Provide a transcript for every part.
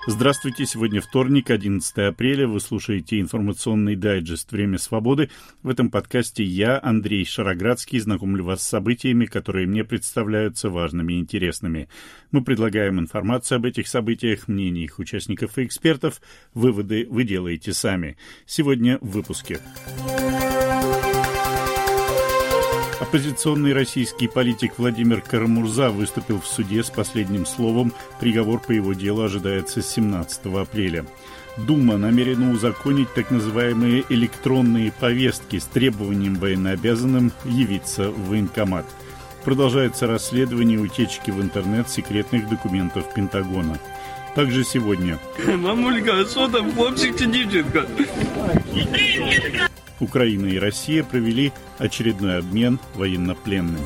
Здравствуйте, сегодня вторник, 11 апреля. Вы слушаете информационный дайджест «Время свободы». В этом подкасте я, Андрей Шароградский, знакомлю вас с событиями, которые мне представляются важными и интересными. Мы предлагаем информацию об этих событиях, мнения их участников и экспертов. Выводы вы делаете сами. Сегодня в выпуске. Оппозиционный российский политик Владимир Кара-Мурза выступил в суде с последним словом. Приговор по его делу ожидается 17 апреля. Дума намерена узаконить так называемые электронные повестки с требованием военнообязанным явиться в военкомат. Продолжается расследование утечки в интернет секретных документов Пентагона. Также сегодня. Мамулька, а что там, хлопчик чи девчонка? Украина и Россия провели очередной обмен военнопленными.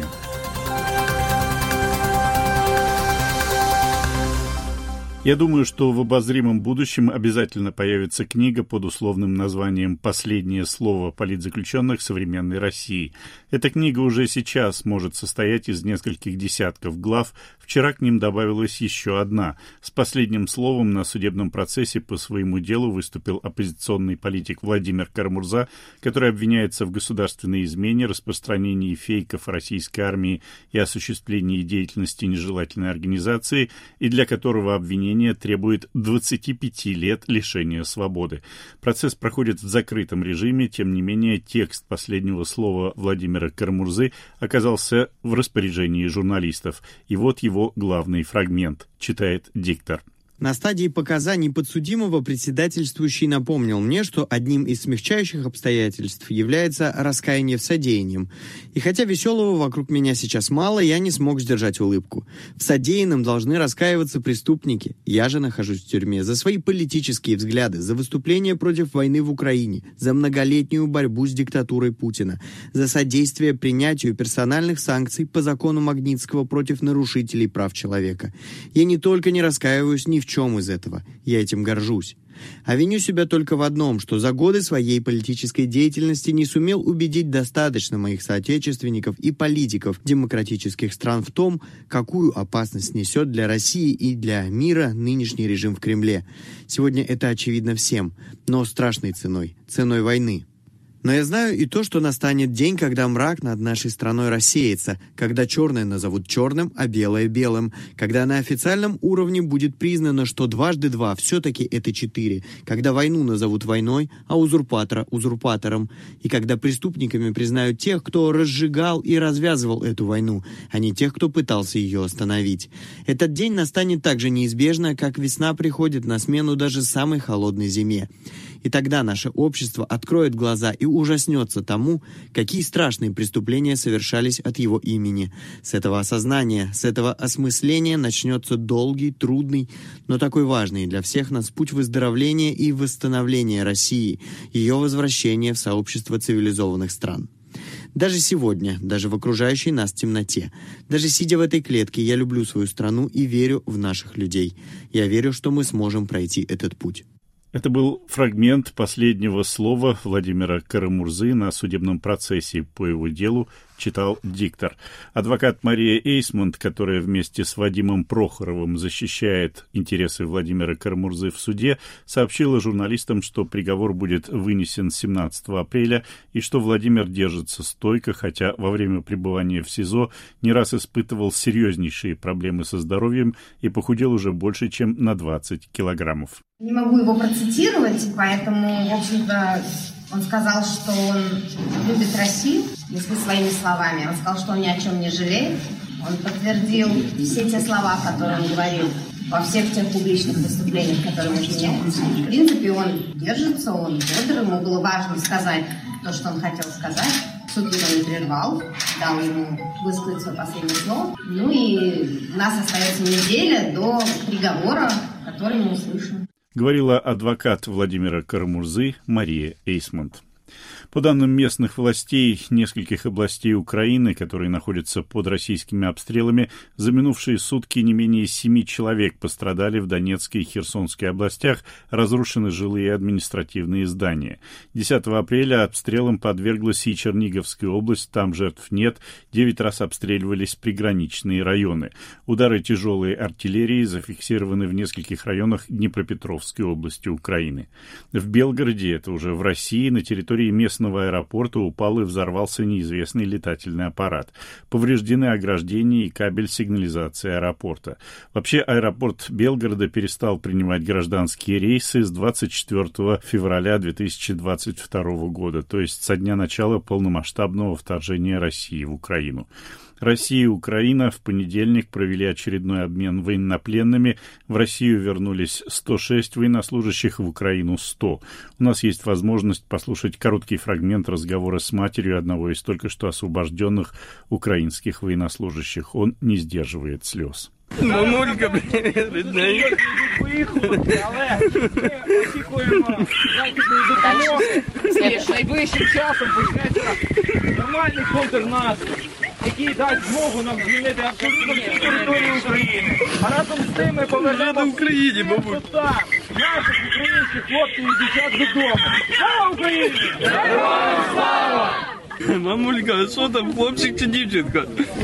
Я думаю, что в обозримом будущем обязательно появится книга под условным названием «Последнее слово политзаключенных современной России». Эта книга уже сейчас может состоять из нескольких десятков глав. Вчера к ним добавилась еще одна. С последним словом на судебном процессе по своему делу выступил оппозиционный политик Владимир Кара-Мурза, который обвиняется в государственной измене, распространении фейков российской армии и осуществлении деятельности нежелательной организации, и для которого обвинение требует 25 лет лишения свободы. Процесс проходит в закрытом режиме, тем не менее текст последнего слова Владимира Кара-Мурзы оказался в распоряжении журналистов. И вот его главный фрагмент, читает диктор. На стадии показаний подсудимого председательствующий напомнил мне, что одним из смягчающих обстоятельств является раскаяние в содеянном. И хотя веселого вокруг меня сейчас мало, я не смог сдержать улыбку. В содеянном должны раскаиваться преступники. Я же нахожусь в тюрьме за свои политические взгляды, за выступление против войны в Украине, за многолетнюю борьбу с диктатурой Путина, за содействие принятию персональных санкций по закону Магнитского против нарушителей прав человека. Я не только не раскаиваюсь ни в чем из этого. Я этим горжусь. А виню себя только в одном, что за годы своей политической деятельности не сумел убедить достаточно моих соотечественников и политиков демократических стран в том, какую опасность несет для России и для мира нынешний режим в Кремле. Сегодня это очевидно всем, но страшной ценой, ценой войны. Но я знаю и то, что настанет день, когда мрак над нашей страной рассеется, когда черное назовут черным, а белое белым, когда на официальном уровне будет признано, что дважды два все-таки это 4, когда войну назовут войной, а узурпатора узурпатором, и когда преступниками признают тех, кто разжигал и развязывал эту войну, а не тех, кто пытался ее остановить. Этот день настанет так же неизбежно, как весна приходит на смену даже самой холодной зиме. И тогда наше общество откроет глаза и ужаснется тому, какие страшные преступления совершались от его имени. С этого осознания, с этого осмысления начнется долгий, трудный, но такой важный для всех нас путь выздоровления и восстановления России, ее возвращения в сообщество цивилизованных стран. Даже сегодня, даже в окружающей нас темноте, даже сидя в этой клетке, я люблю свою страну и верю в наших людей. Я верю, что мы сможем пройти этот путь. Это был фрагмент последнего слова Владимира Кара-Мурзы на судебном процессе по его делу, читал диктор. Адвокат Мария Эйсмонт, которая вместе с Вадимом Прохоровым защищает интересы Владимира Кара-Мурзы в суде, сообщила журналистам, что приговор будет вынесен 17 апреля и что Владимир держится стойко, хотя во время пребывания в СИЗО не раз испытывал серьезнейшие проблемы со здоровьем и похудел уже больше, чем на 20 килограммов. Не могу его процитировать, поэтому, в общем-то, он сказал, что он любит Россию, если своими словами. Он сказал, что он ни о чем не жалеет. Он подтвердил все те слова, которые он говорил во всех тех публичных выступлениях, которые мы меняем. В принципе, он держится, он бодр. Ему было важно сказать то, что он хотел сказать. Суд его не прервал, дал ему высказать свое последнее слово. Ну и у нас остается неделя до приговора, который мы услышим. Говорила адвокат Владимира Кара-Мурзы Мария Эйсмонт. По данным местных властей нескольких областей Украины, которые находятся под российскими обстрелами, за минувшие сутки не менее 7 человек пострадали в Донецкой и Херсонской областях, разрушены жилые и административные здания. 10 апреля обстрелам подверглась и Черниговская область, там жертв нет, 9 раз обстреливались приграничные районы. Удары тяжелой артиллерии зафиксированы в нескольких районах Днепропетровской области Украины. В Белгороде, это уже в России, на территории местного аэропорта упал и взорвался неизвестный летательный аппарат. Повреждены ограждения и кабель сигнализации аэропорта. Вообще, аэропорт Белгорода перестал принимать гражданские рейсы с 24 февраля 2022 года, то есть со дня начала полномасштабного вторжения России в Украину. Россия и Украина в понедельник провели очередной обмен военнопленными. В Россию вернулись 106 военнослужащих, в Украину 100. У нас есть возможность послушать короткий фрагмент разговора с матерью одного из только что освобожденных украинских военнослужащих. Он не сдерживает слез. Мамулька, привет, родная. Найближчим часом почнеться нормальний контрнаступ, який дасть змогу нам звільнити абсолютно всю територію України. А разом з тим ми повернемо наших українських хлопців і дівчат додому. Слава Україні! Героям слава! Мамулька, а що там, хлопчик чи дівчинка?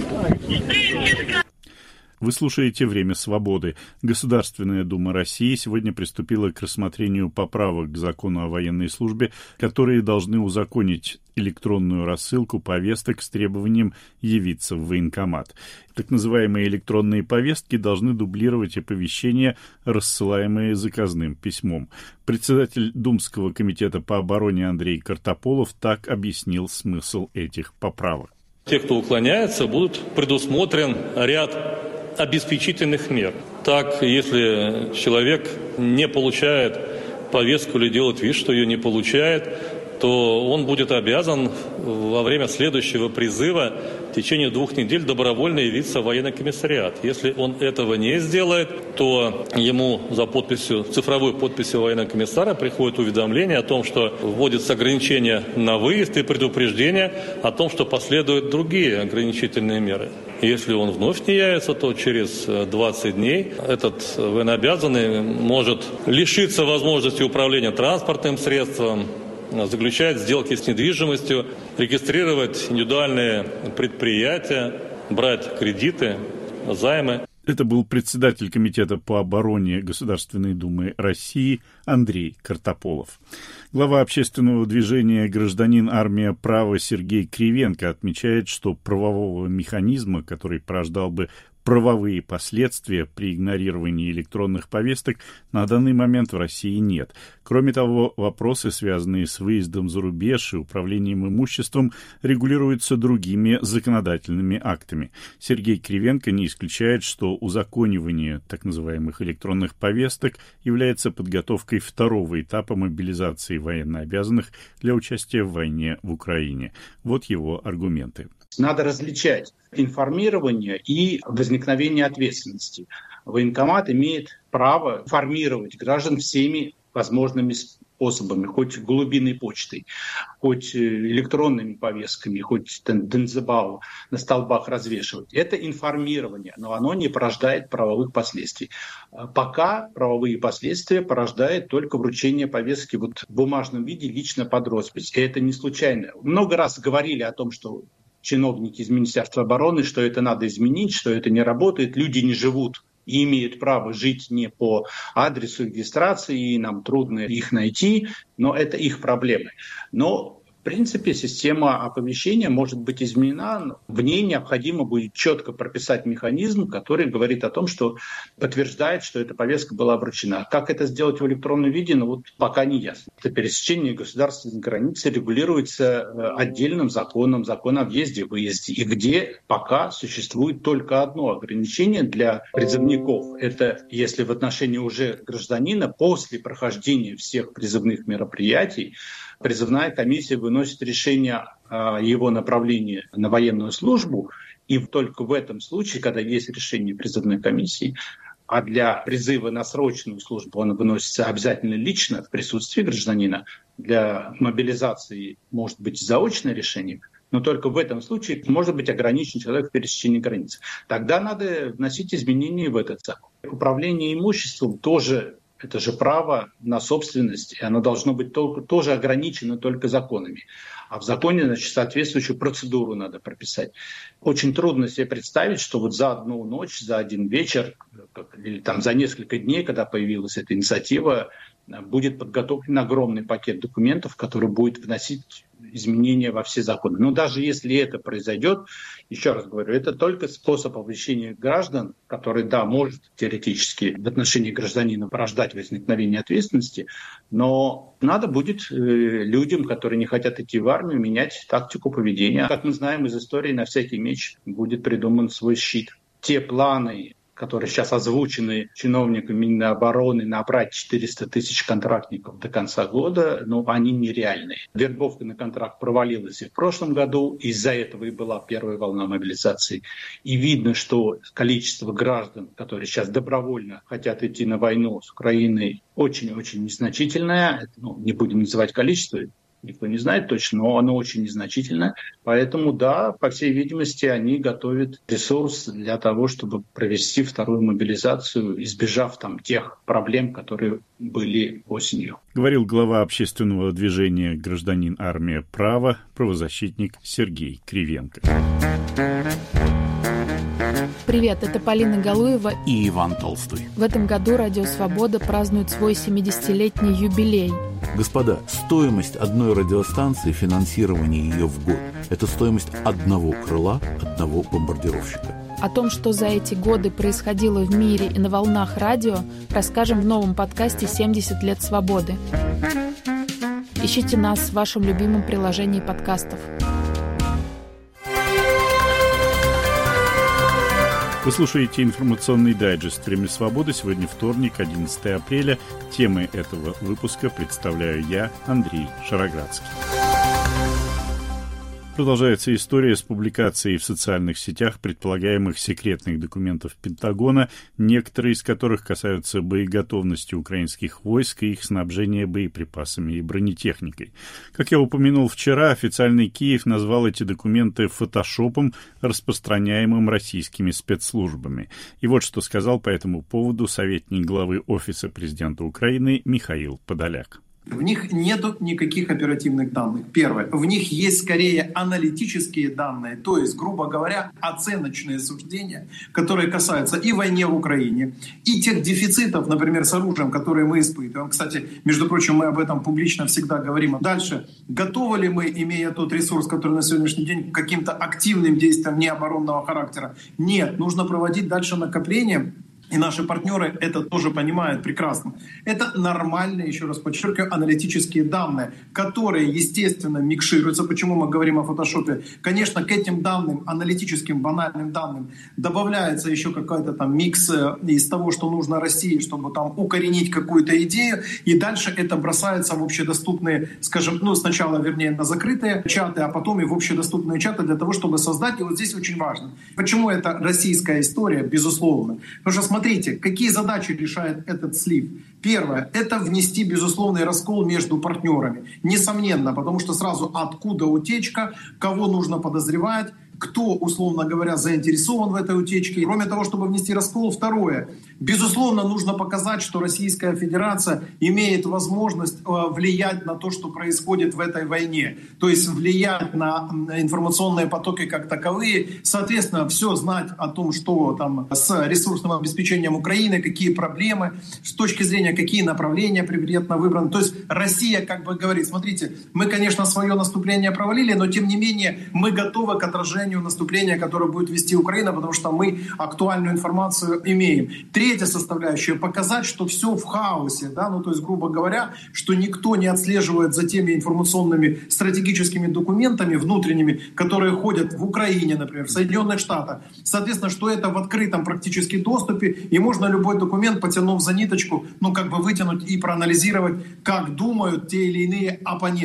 Вы слушаете «Время свободы». Государственная Дума России сегодня приступила к рассмотрению поправок к закону о военной службе, которые должны узаконить электронную рассылку повесток с требованием явиться в военкомат. Так называемые электронные повестки должны дублировать оповещения, рассылаемые заказным письмом. Председатель Думского комитета по обороне Андрей Картополов так объяснил смысл этих поправок. Те, кто уклоняется, будут предусмотрен ряд обеспечительных мер. Так, если человек не получает повестку или делает вид, что ее не получает, то он будет обязан во время следующего призыва в течение 2 недель добровольно явиться в военный комиссариат. Если он этого не сделает, то ему за подписью, цифровой подписью военного комиссара приходит уведомление о том, что вводятся ограничения на выезд и предупреждение о том, что последуют другие ограничительные меры. Если он вновь не явится, то через 20 дней этот военнообязанный может лишиться возможности управления транспортным средством, заключать сделки с недвижимостью, регистрировать индивидуальные предприятия, брать кредиты, займы. Это был председатель Комитета по обороне Государственной Думы России Андрей Картополов. Глава общественного движения «Гражданин. Армия. Право» Сергей Кривенко отмечает, что правового механизма, который порождал бы правовые последствия при игнорировании электронных повесток, на данный момент в России нет. Кроме того, вопросы, связанные с выездом за рубеж и управлением имуществом, регулируются другими законодательными актами. Сергей Кривенко не исключает, что узаконивание так называемых электронных повесток является подготовкой второго этапа мобилизации военнообязанных для участия в войне в Украине. Вот его аргументы. Надо различать информирование и возникновение ответственности. Военкомат имеет право информировать граждан всеми возможными способами, хоть голубиной почтой, хоть электронными повестками, хоть дензебау на столбах развешивать. Это информирование, но оно не порождает правовых последствий. Пока правовые последствия порождает только вручение повестки в бумажном виде лично под роспись. И это не случайно. Много раз говорили о том, что чиновники из Министерства обороны, что это надо изменить, что это не работает, люди не живут и имеют право жить не по адресу регистрации, и нам трудно их найти, но это их проблемы. Но в принципе, система оповещения может быть изменена. В ней необходимо будет четко прописать механизм, который говорит о том, что подтверждает, что эта повестка была вручена. Как это сделать в электронном виде, пока не ясно. Это пересечение государственной границы регулируется отдельным законом, закон о въезде и выезде, и где пока существует только одно ограничение для призывников. Это если в отношении уже гражданина после прохождения всех призывных мероприятий призывная комиссия выносит решение о его направлении на военную службу, и только в этом случае, когда есть решение призывной комиссии, а для призыва на срочную службу он выносится обязательно лично в присутствии гражданина, для мобилизации может быть заочное решение, но только в этом случае может быть ограничен человек в пересечении границ. Тогда надо вносить изменения в этот закон. Управление имуществом тоже, это же право на собственность, и оно должно быть тоже ограничено только законами. А в законе, значит, соответствующую процедуру надо прописать. Очень трудно себе представить, что вот за одну ночь, за один вечер или там за несколько дней, когда появилась эта инициатива, будет подготовлен огромный пакет документов, который будет вносить изменения во все законы. Но даже если это произойдет, еще раз говорю, это только способ оповещения граждан, который, да, может теоретически в отношении гражданина порождать возникновение ответственности, но надо будет людям, которые не хотят идти в армию, менять тактику поведения. Как мы знаем из истории, на всякий меч будет придуман свой щит. Те планы, которые сейчас озвучены чиновниками Минобороны, набрать 400 тысяч контрактников до конца года, но они нереальные. Вербовка на контракт провалилась и в прошлом году, из-за этого и была первая волна мобилизации. И видно, что количество граждан, которые сейчас добровольно хотят идти на войну с Украиной, очень-очень незначительное. Не будем называть количество, никто не знает точно, но оно очень незначительное. Поэтому, да, по всей видимости, они готовят ресурс для того, чтобы провести вторую мобилизацию, избежав там тех проблем, которые были осенью. Говорил глава общественного движения «Гражданин. Армия. Право», правозащитник Сергей Кривенко. Привет, это Полина Галуева и Иван Толстой. В этом году Радио Свобода празднует свой 70-летний юбилей. Господа, стоимость одной радиостанции, финансирование ее в год – это стоимость одного крыла, одного бомбардировщика. О том, что за эти годы происходило в мире и на волнах радио, расскажем в новом подкасте «70 лет свободы». Ищите нас в вашем любимом приложении подкастов. Вы слушаете информационный дайджест «Время свободы». Сегодня вторник, 11 апреля. Темы этого выпуска представляю я, Андрей Шароградский. Продолжается история с публикацией в социальных сетях предполагаемых секретных документов Пентагона, некоторые из которых касаются боеготовности украинских войск и их снабжения боеприпасами и бронетехникой. Как я упомянул вчера, официальный Киев назвал эти документы фотошопом, распространяемым российскими спецслужбами. И вот что сказал по этому поводу советник главы Офиса президента Украины Михаил Подоляк. В них нет никаких оперативных данных. Первое. В них есть скорее аналитические данные, то есть, грубо говоря, оценочные суждения, которые касаются и войны в Украине, и тех дефицитов, например, с оружием, которые мы испытываем. Кстати, между прочим, мы об этом публично всегда говорим. Дальше. Готовы ли мы, имея тот ресурс, который на сегодняшний день, к каким-то активным действиям необоронного характера? Нет. Нужно проводить дальше накопление. И наши партнеры это тоже понимают прекрасно. Это нормальные, еще раз подчеркиваю, аналитические данные, которые, естественно, микшируются. Почему мы говорим о фотошопе? Конечно, к этим данным, аналитическим, банальным данным, добавляется еще какой-то там микс из того, что нужно России, чтобы там укоренить какую-то идею. И дальше это бросается в общедоступные, скажем, сначала, вернее, на закрытые чаты, а потом и в общедоступные чаты для того, чтобы создать. И вот здесь очень важно. Почему это российская история? Безусловно. Потому что, смотрите, какие задачи решает этот слив. Первое – это внести безусловный раскол между партнерами. Несомненно, потому что сразу откуда утечка, кого нужно подозревать, кто, условно говоря, заинтересован в этой утечке. Кроме того, чтобы внести раскол, второе. Безусловно, нужно показать, что Российская Федерация имеет возможность влиять на то, что происходит в этой войне. То есть влиять на информационные потоки как таковые. Соответственно, все знать о том, что там с ресурсным обеспечением Украины, какие проблемы, с точки зрения, какие направления приоритетно выбраны. То есть Россия как бы говорит, смотрите, мы, конечно, свое наступление провалили, но тем не менее мы готовы к отражению наступления, которое будет вести Украина, потому что мы актуальную информацию имеем. Третья составляющая – показать, что все в хаосе, да, то есть, грубо говоря, что никто не отслеживает за теми информационными стратегическими документами внутренними, которые ходят в Украине, например, в Соединенных Штатах. Соответственно, что это в открытом практически доступе, и можно любой документ, потянув за ниточку, вытянуть и проанализировать, как думают те или иные оппоненты.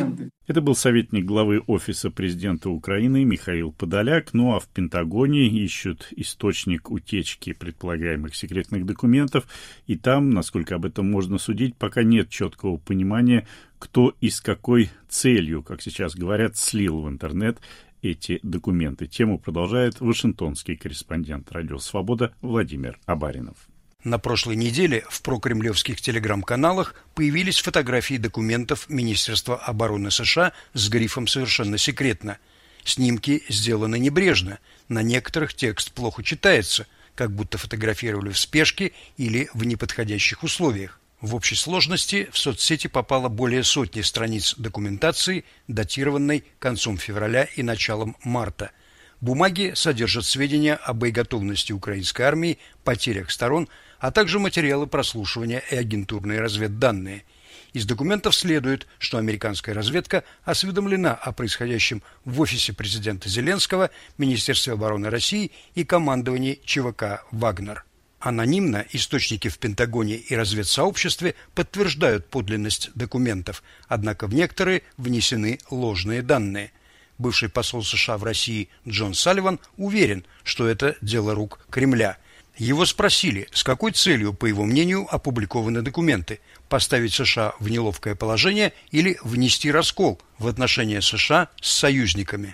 Это был советник главы Офиса президента Украины Михаил Подоляк. Ну а в Пентагоне ищут источник утечки предполагаемых секретных документов. И там, насколько об этом можно судить, пока нет четкого понимания, кто и с какой целью, как сейчас говорят, слил в интернет эти документы. Тему продолжает вашингтонский корреспондент «Радио Свобода» Владимир Абаринов. На прошлой неделе в прокремлевских телеграм-каналах появились фотографии документов Министерства обороны США с грифом «Совершенно секретно». Снимки сделаны небрежно, на некоторых текст плохо читается, как будто фотографировали в спешке или в неподходящих условиях. В общей сложности в соцсети попало более сотни страниц документации, датированной концом февраля и началом марта. Бумаги содержат сведения о боеготовности украинской армии, потерях сторон, а также материалы прослушивания и агентурные разведданные. Из документов следует, что американская разведка осведомлена о происходящем в офисе президента Зеленского, Министерстве обороны России и командовании ЧВК «Вагнер». Анонимно источники в Пентагоне и разведсообществе подтверждают подлинность документов, однако в некоторые внесены ложные данные. Бывший посол США в России Джон Салливан уверен, что это дело рук Кремля. Его спросили, с какой целью, по его мнению, опубликованы документы – поставить США в неловкое положение или внести раскол в отношения США с союзниками.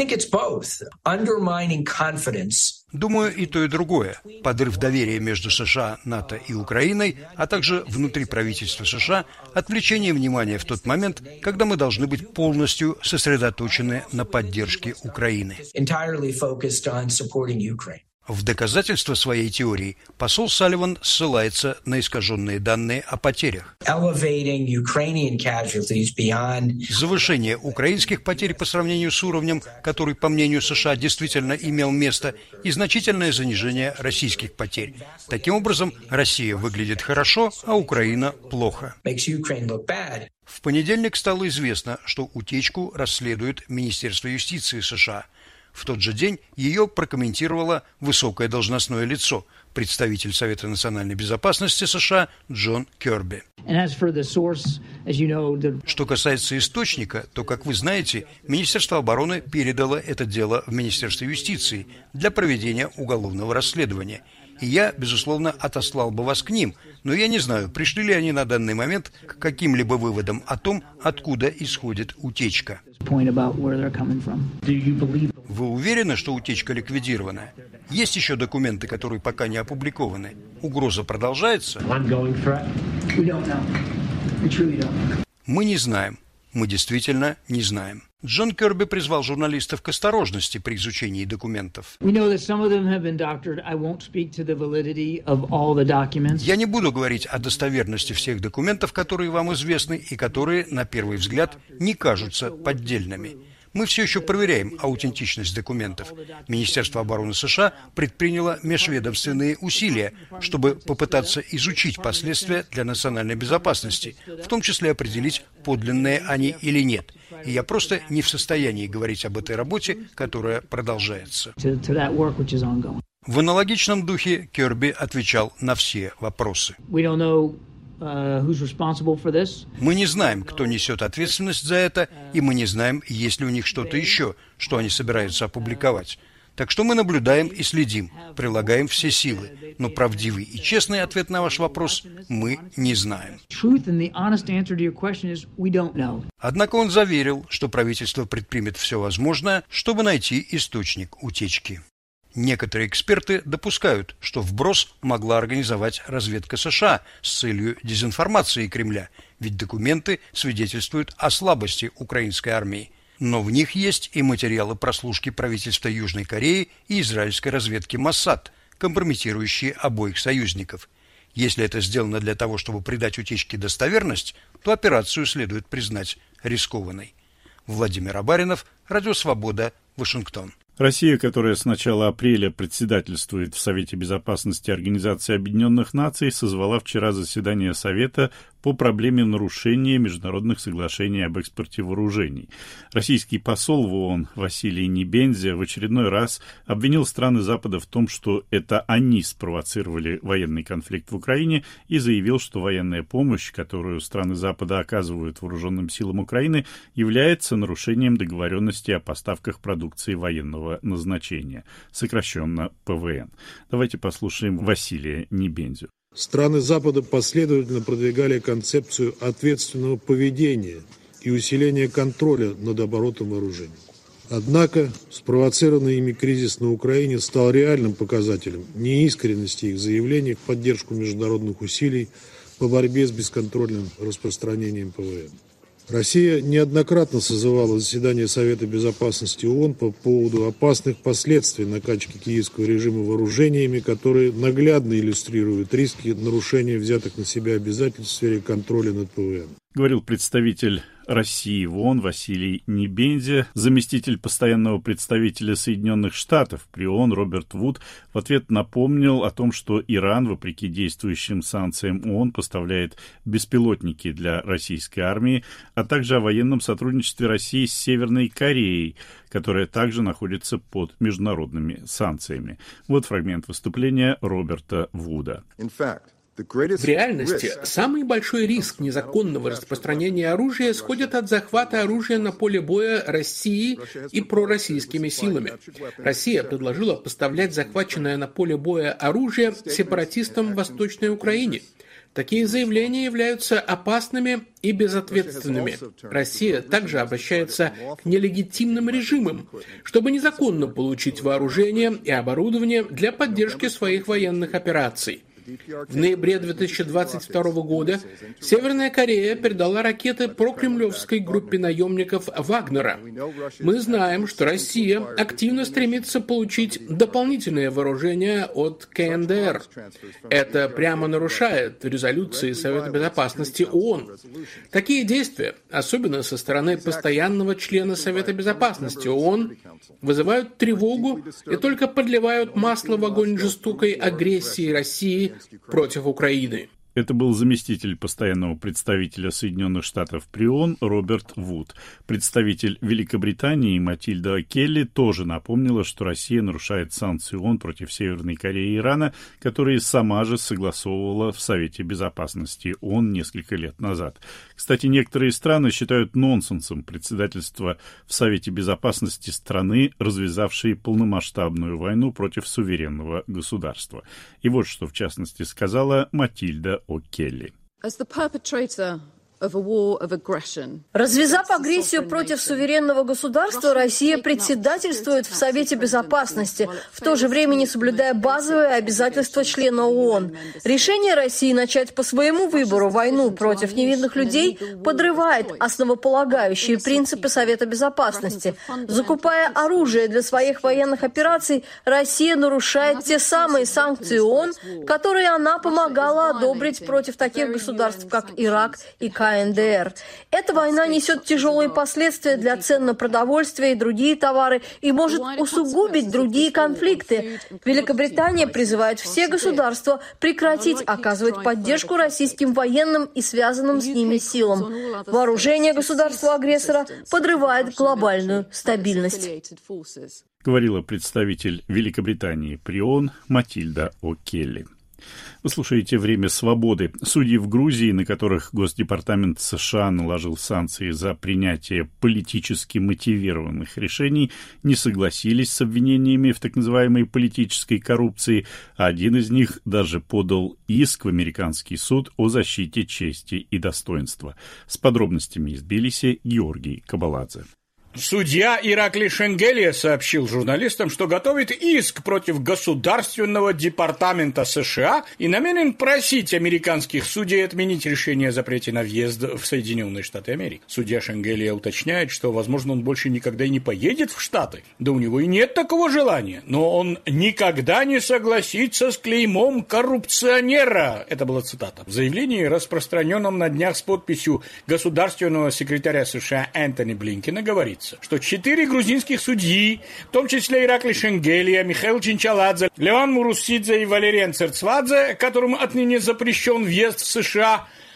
Думаю, и то, и другое. Подрыв доверия между США, НАТО и Украиной, а также внутри правительства США, отвлечение внимания в тот момент, когда мы должны быть полностью сосредоточены на поддержке Украины. В доказательство своей теории посол Салливан ссылается на искаженные данные о потерях. Завышение украинских потерь по сравнению с уровнем, который, по мнению США, действительно имел место, и значительное занижение российских потерь. Таким образом, Россия выглядит хорошо, а Украина плохо. В понедельник стало известно, что утечку расследует Министерство юстиции США. В тот же день ее прокомментировало высокое должностное лицо, представитель Совета национальной безопасности США Джон Кирби. Что касается источника, то, как вы знаете, Министерство обороны передало это дело в Министерство юстиции для проведения уголовного расследования. И я, безусловно, отослал бы вас к ним, но я не знаю, пришли ли они на данный момент к каким-либо выводам о том, откуда исходит утечка. Вы уверены, что утечка ликвидирована? Есть еще документы, которые пока не опубликованы. Угроза продолжается? Мы не знаем. Мы действительно не знаем. Джон Кирби призвал журналистов к осторожности при изучении документов. Я не буду говорить о достоверности всех документов, которые вам известны и которые, на первый взгляд, не кажутся поддельными. Мы все еще проверяем аутентичность документов. Министерство обороны США предприняло межведомственные усилия, чтобы попытаться изучить последствия для национальной безопасности, в том числе определить, подлинные они или нет. И я просто не в состоянии говорить об этой работе, которая продолжается. В аналогичном духе Кирби отвечал на все вопросы. Мы не знаем, кто несет ответственность за это, и мы не знаем, есть ли у них что-то еще, что они собираются опубликовать. Так что мы наблюдаем и следим, прилагаем все силы. Но правдивый и честный ответ на ваш вопрос мы не знаем. Однако он заверил, что правительство предпримет все возможное, чтобы найти источник утечки. Некоторые эксперты допускают, что вброс могла организовать разведка США с целью дезинформации Кремля, ведь документы свидетельствуют о слабости украинской армии. Но в них есть и материалы прослушки правительства Южной Кореи и израильской разведки Моссад, компрометирующие обоих союзников. Если это сделано для того, чтобы придать утечке достоверность, то операцию следует признать рискованной. Владимир Абаринов, Радио Свобода, Вашингтон. Россия, которая с начала апреля председательствует в Совете безопасности Организации Объединенных Наций, созвала вчера заседание Совета по проблеме нарушения международных соглашений об экспорте вооружений. Российский посол в ООН Василий Небензя в очередной раз обвинил страны Запада в том, что это они спровоцировали военный конфликт в Украине, и заявил, что военная помощь, которую страны Запада оказывают вооруженным силам Украины, является нарушением договоренности о поставках продукции военного назначения, сокращенно ПВН. Давайте послушаем Василия Небензю. Страны Запада последовательно продвигали концепцию ответственного поведения и усиления контроля над оборотом вооружений. Однако спровоцированный ими кризис на Украине стал реальным показателем неискренности их заявлений в поддержку международных усилий по борьбе с бесконтрольным распространением ПВН. Россия неоднократно созывала заседание Совета Безопасности ООН по поводу опасных последствий накачки киевского режима вооружениями, которые наглядно иллюстрируют риски нарушения взятых на себя обязательств в сфере контроля над ПВН. Говорил представитель России в ООН Василий Небензя. Заместитель постоянного представителя Соединенных Штатов при ООН Роберт Вуд в ответ напомнил о том, что Иран, вопреки действующим санкциям ООН, поставляет беспилотники для российской армии, а также о военном сотрудничестве России с Северной Кореей, которая также находится под международными санкциями. Вот фрагмент выступления Роберта Вуда. В реальности самый большой риск незаконного распространения оружия исходит от захвата оружия на поле боя России и пророссийскими силами. Россия предложила поставлять захваченное на поле боя оружие сепаратистам в Восточной Украине. Такие заявления являются опасными и безответственными. Россия также обращается к нелегитимным режимам, чтобы незаконно получить вооружение и оборудование для поддержки своих военных операций. В ноябре 2022 года Северная Корея передала ракеты прокремлевской группе наемников Вагнера. Мы знаем, что Россия активно стремится получить дополнительное вооружение от КНДР. Это прямо нарушает резолюции Совета Безопасности ООН. Такие действия, особенно со стороны постоянного члена Совета Безопасности ООН, вызывают тревогу и только подливают масло в огонь жестокой агрессии России против Украины. Это был заместитель постоянного представителя Соединенных Штатов при ООН Роберт Вуд. Представитель Великобритании Матильда Келли тоже напомнила, что Россия нарушает санкции ООН против Северной Кореи и Ирана, которые сама же согласовывала в Совете Безопасности ООН несколько лет назад. Кстати, некоторые страны считают нонсенсом председательство в Совете Безопасности страны, развязавшей полномасштабную войну против суверенного государства. И вот что, в частности, сказала Матильда О'Келли. Развязав агрессию против суверенного государства, Россия председательствует в Совете Безопасности, в то же время не соблюдая базовые обязательства члена ООН. Решение России начать по своему выбору войну против невинных людей подрывает основополагающие принципы Совета Безопасности. Закупая оружие для своих военных операций, Россия нарушает те самые санкции ООН, которые она помогала одобрить против таких государств, как Ирак и КНДР. Эта война несет тяжелые последствия для цен на продовольствие и другие товары и может усугубить другие конфликты. Великобритания призывает все государства прекратить оказывать поддержку российским военным и связанным с ними силам. Вооружение государства-агрессора подрывает глобальную стабильность. Говорила представитель Великобритании при ООН Матильда О'Келли. Вы слушаете «Время свободы». Судьи в Грузии, на которых Госдепартамент США наложил санкции за принятие политически мотивированных решений, не согласились с обвинениями в так называемой политической коррупции, а один из них даже подал иск в американский суд о защите чести и достоинства. С подробностями из Тбилиси Георгий Кабаладзе. Судья Иракли Шенгелия сообщил журналистам, что готовит иск против Государственного департамента США и намерен просить американских судей отменить решение о запрете на въезд в Соединенные Штаты Америки. Судья Шенгелия уточняет, что, возможно, он больше никогда и не поедет в Штаты. Да у него и нет такого желания. Но он никогда не согласится с клеймом коррупционера. Это была цитата. В заявлении, распространенном на днях с подписью государственного секретаря США Энтони Блинкена, говорится, что 4 грузинских судьи, в том числе Иракли Шенгелия, Михаил Чинчаладзе, Леон Мурусидзе и Валериан Церцвадзе, которым отныне запрещен въезд в США,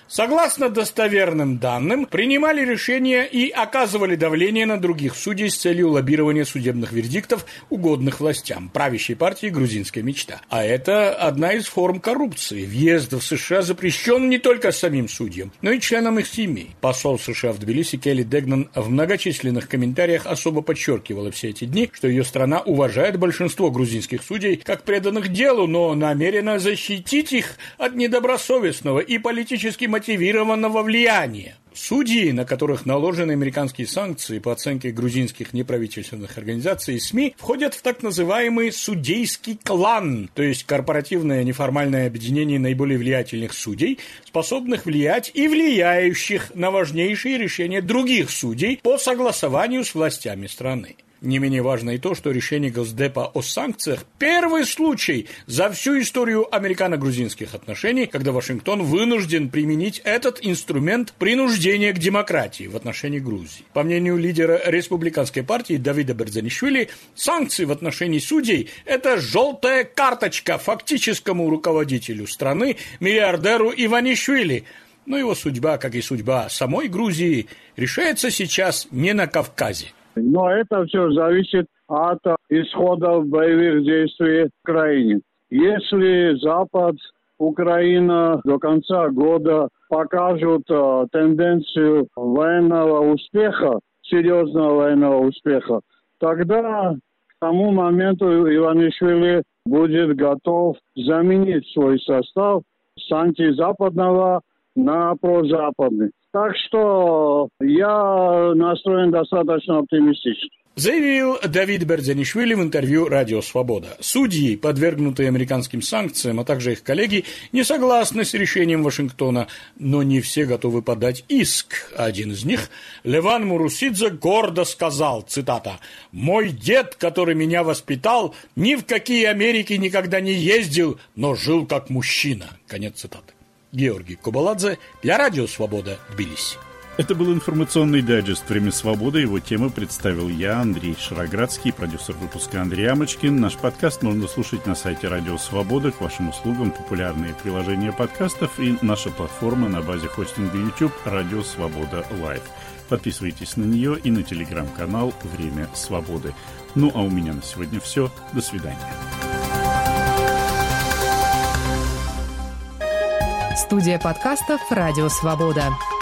согласно достоверным данным, принимали решения и оказывали давление на других судей с целью лоббирования судебных вердиктов, угодных властям, правящей партии «Грузинская мечта». А это одна из форм коррупции. Въезд в США запрещен не только самим судьям, но и членам их семей. Посол США в Тбилиси Келли Дегнан в многочисленных комментариях особо подчеркивала все эти дни, что ее страна уважает большинство грузинских судей как преданных делу, но намерена защитить их от недобросовестного и политически мотивированного влияния. Судьи, на которых наложены американские санкции по оценке грузинских неправительственных организаций и СМИ, входят в так называемый судейский клан, то есть корпоративное неформальное объединение наиболее влиятельных судей, способных влиять и влияющих на важнейшие решения других судей по согласованию с властями страны. Не менее важно и то, что решение Госдепа о санкциях – первый случай за всю историю американо-грузинских отношений, когда Вашингтон вынужден применить этот инструмент принуждения к демократии в отношении Грузии. По мнению лидера республиканской партии Давида Берзанишвили, санкции в отношении судей – это желтая карточка фактическому руководителю страны, миллиардеру Иванишвили. Но его судьба, как и судьба самой Грузии, решается сейчас не на Кавказе. Но это все зависит от исхода боевых действий в Украине. Если Запад, Украина до конца года покажут тенденцию военного успеха, серьезного военного успеха, тогда к тому моменту Иванишвили будет готов заменить свой состав с антизападного на прозападный. Так что я настроен достаточно оптимистично. Заявил Давид Берзанишвили в интервью «Радио Свобода». Судьи, подвергнутые американским санкциям, а также их коллеги, не согласны с решением Вашингтона, но не все готовы подать иск. Один из них, Леван Мурусидзе, гордо сказал, цитата, «Мой дед, который меня воспитал, ни в какие Америки никогда не ездил, но жил как мужчина». Конец цитаты. Георгий Кобаладзе для «Радио Свобода», Тбилиси. Это был информационный дайджест «Время свободы». Его темы представил я, Андрей Шароградский, продюсер выпуска Андрей Амочкин. Наш подкаст можно слушать на сайте «Радио Свобода». К вашим услугам популярные приложения подкастов и наша платформа на базе хостинга YouTube «Радио Свобода Лайв». Подписывайтесь на нее и на телеграм-канал «Время свободы». Ну а у меня на сегодня все. До свидания. Студия подкастов «Радио Свобода».